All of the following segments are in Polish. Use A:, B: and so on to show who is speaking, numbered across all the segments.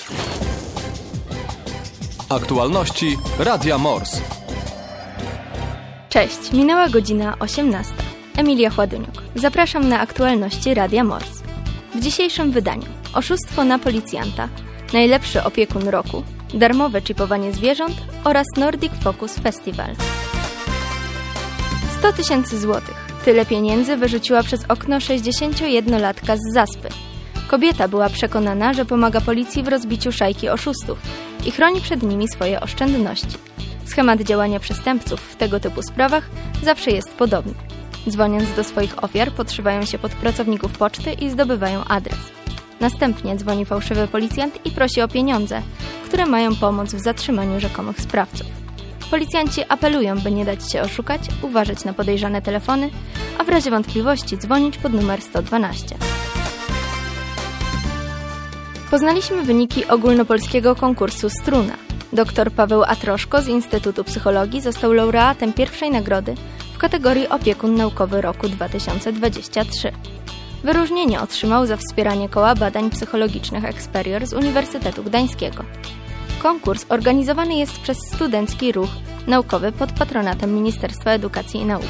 A: Aktualności Radia Mors.
B: Cześć, minęła godzina 18. Emilia Chładyniuk. Zapraszam na aktualności Radia Mors. W dzisiejszym wydaniu oszustwo na policjanta, najlepszy opiekun roku, darmowe chipowanie zwierząt oraz Nordic Focus Festival. 100 000 złotych. Tyle pieniędzy wyrzuciła przez okno 61-latka z Zaspy. Kobieta była przekonana, że pomaga policji w rozbiciu szajki oszustów i chroni przed nimi swoje oszczędności. Schemat działania przestępców w tego typu sprawach zawsze jest podobny. Dzwoniąc do swoich ofiar, podszywają się pod pracowników poczty i zdobywają adres. Następnie dzwoni fałszywy policjant i prosi o pieniądze, które mają pomóc w zatrzymaniu rzekomych sprawców. Policjanci apelują, by nie dać się oszukać, uważać na podejrzane telefony, a w razie wątpliwości dzwonić pod numer 112. Poznaliśmy wyniki ogólnopolskiego konkursu Struna. Dr Paweł Atroszko z Instytutu Psychologii został laureatem pierwszej nagrody w kategorii Opiekun Naukowy roku 2023. Wyróżnienie otrzymał za wspieranie Koła Badań Psychologicznych Experior z Uniwersytetu Gdańskiego. Konkurs organizowany jest przez Studencki Ruch Naukowy pod patronatem Ministerstwa Edukacji i Nauki.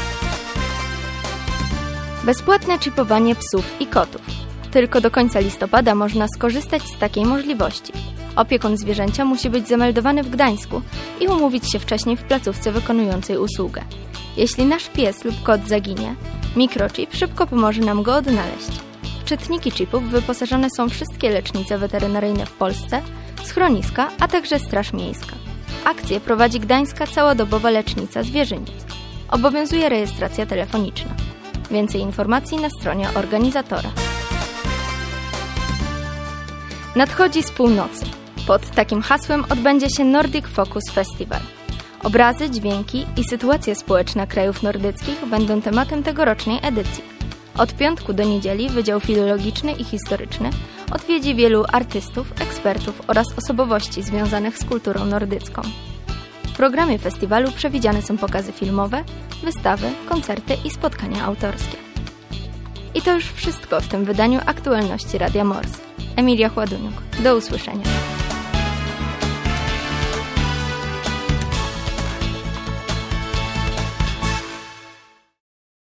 B: Bezpłatne chipowanie psów i kotów. Tylko do końca listopada można skorzystać z takiej możliwości. Opiekun zwierzęcia musi być zameldowany w Gdańsku i umówić się wcześniej w placówce wykonującej usługę. Jeśli nasz pies lub kot zaginie, mikrochip szybko pomoże nam go odnaleźć. W czytniki chipów wyposażone są wszystkie lecznice weterynaryjne w Polsce, schroniska, a także Straż Miejska. Akcję prowadzi Gdańska Całodobowa Lecznica Zwierzyniec. Obowiązuje rejestracja telefoniczna. Więcej informacji na stronie organizatora. Nadchodzi z północy. Pod takim hasłem odbędzie się Nordic Focus Festival. Obrazy, dźwięki i sytuacja społeczna krajów nordyckich będą tematem tegorocznej edycji. Od piątku do niedzieli Wydział Filologiczny i Historyczny odwiedzi wielu artystów, ekspertów oraz osobowości związanych z kulturą nordycką. W programie festiwalu przewidziane są pokazy filmowe, wystawy, koncerty i spotkania autorskie. I to już wszystko w tym wydaniu aktualności Radia Mors. Emilia Chładyniuk. Do usłyszenia.